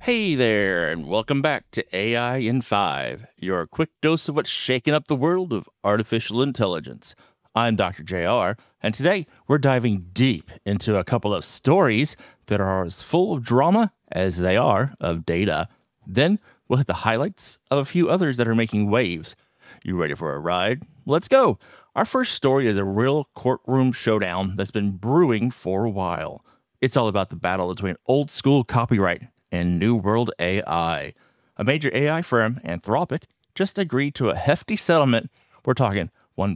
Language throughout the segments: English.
Hey there, and welcome back to AI in 5, your quick dose of what's shaking up the world of artificial intelligence. I'm Dr. JR, and today we're diving deep into a couple of stories that are as full of drama as they are of data. Then we'll hit the highlights of a few others that are making waves. You ready for a ride? Let's go! Our first story is a real courtroom showdown that's been brewing for a while. It's all about the battle between old school copyright and New World AI. A major AI firm, Anthropic, just agreed to a hefty settlement. We're talking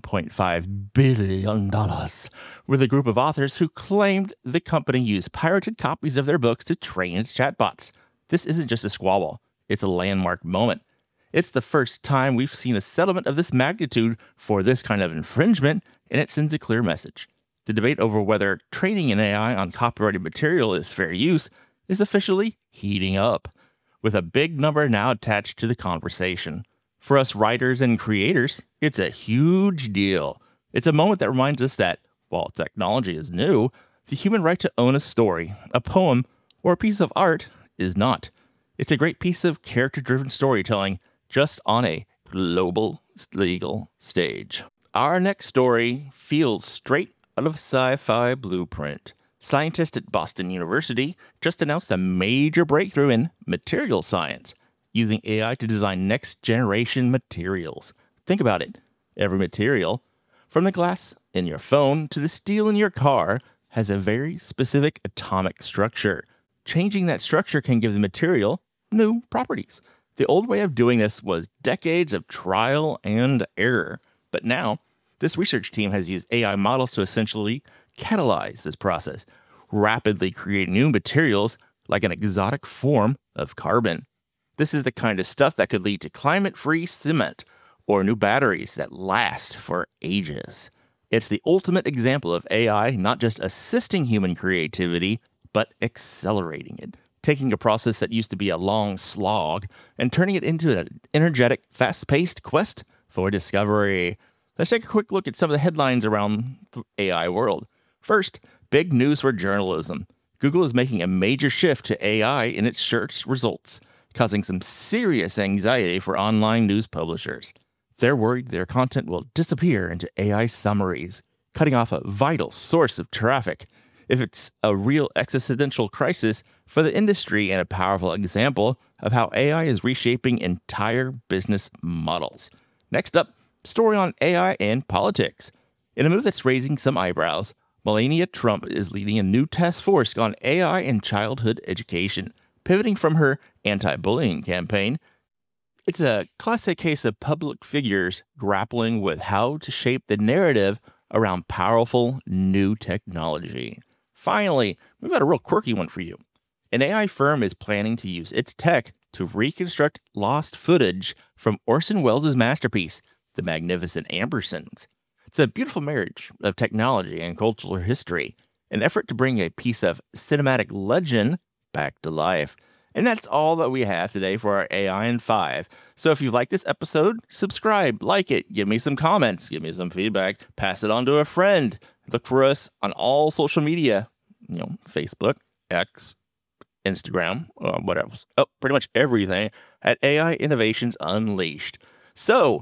$1.5 billion with a group of authors who claimed the company used pirated copies of their books to train its chatbots. This isn't just a squabble, it's a landmark moment. It's the first time we've seen a settlement of this magnitude for this kind of infringement, and it sends a clear message. The debate over whether training an AI on copyrighted material is fair use is officially heating up, with a big number now attached to the conversation. For us writers and creators, it's a huge deal. It's a moment that reminds us that, while technology is new, the human right to own a story, a poem, or a piece of art is not. It's a great piece of character-driven storytelling just on a global legal stage. Our next story feels straight out of a sci-fi blueprint. Scientists at Boston University just announced a major breakthrough in material science, using AI to design next-generation materials. Think about it. Every material, from the glass in your phone to the steel in your car, has a very specific atomic structure. Changing that structure can give the material new properties. The old way of doing this was decades of trial and error. But now, this research team has used AI models to essentially catalyze this process, rapidly create new materials like an exotic form of carbon. This is the kind of stuff that could lead to climate-free cement or new batteries that last for ages. It's the ultimate example of AI not just assisting human creativity, but accelerating it, taking a process that used to be a long slog and turning it into an energetic, fast-paced quest for discovery. Let's take a quick look at some of the headlines around the AI world. First, big news for journalism. Google is making a major shift to AI in its search results, causing some serious anxiety for online news publishers. They're worried their content will disappear into AI summaries, cutting off a vital source of traffic. If it's a real existential crisis for the industry and a powerful example of how AI is reshaping entire business models. Next up, story on AI and politics. In a move that's raising some eyebrows, Melania Trump is leading a new task force on AI and childhood education, pivoting from her anti-bullying campaign. It's a classic case of public figures grappling with how to shape the narrative around powerful new technology. Finally, we've got a real quirky one for you. An AI firm is planning to use its tech to reconstruct lost footage from Orson Welles' masterpiece, The Magnificent Ambersons. It's a beautiful marriage of technology and cultural history, an effort to bring a piece of cinematic legend back to life. And that's all that we have today for our AI in 5. So if you like this episode, subscribe, like it, give me some comments, give me some feedback, pass it on to a friend. Look for us on all social media, Facebook, X, Instagram, what else? Oh, pretty much everything at AI Innovations Unleashed. So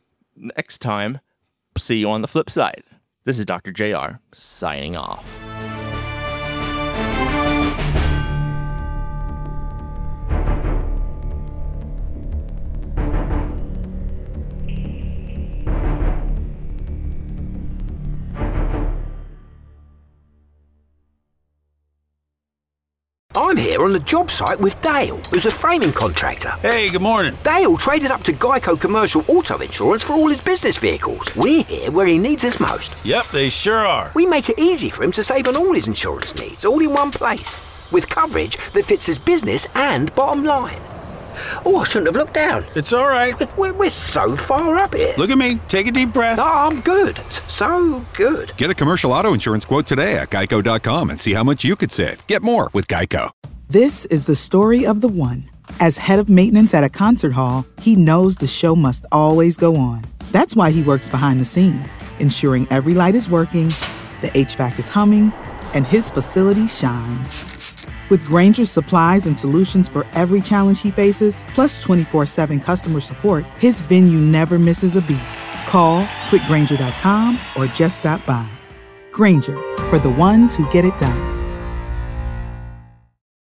next time, see you on the flip side. This is Dr. JR signing off. I'm here on the job site with Dale, who's a framing contractor. Hey, good morning. Dale traded up to Geico Commercial Auto Insurance for all his business vehicles. We're here where he needs us most. Yep, they sure are. We make it easy for him to save on all his insurance needs, all in one place, with coverage that fits his business and bottom line. Oh, I shouldn't have looked down. It's all right. We're so far up here. Look at me. Take a deep breath. No, I'm good. So good. Get a commercial auto insurance quote today at geico.com and see how much you could save. Get more with Geico. This is the story of the one. As head of maintenance at a concert hall, he knows the show must always go on. That's why he works behind the scenes, ensuring every light is working, the HVAC is humming, and his facility shines. With Granger's supplies and solutions for every challenge he faces, plus 24/7 customer support, his venue never misses a beat. Call quickgranger.com or just stop by. Granger, for the ones who get it done.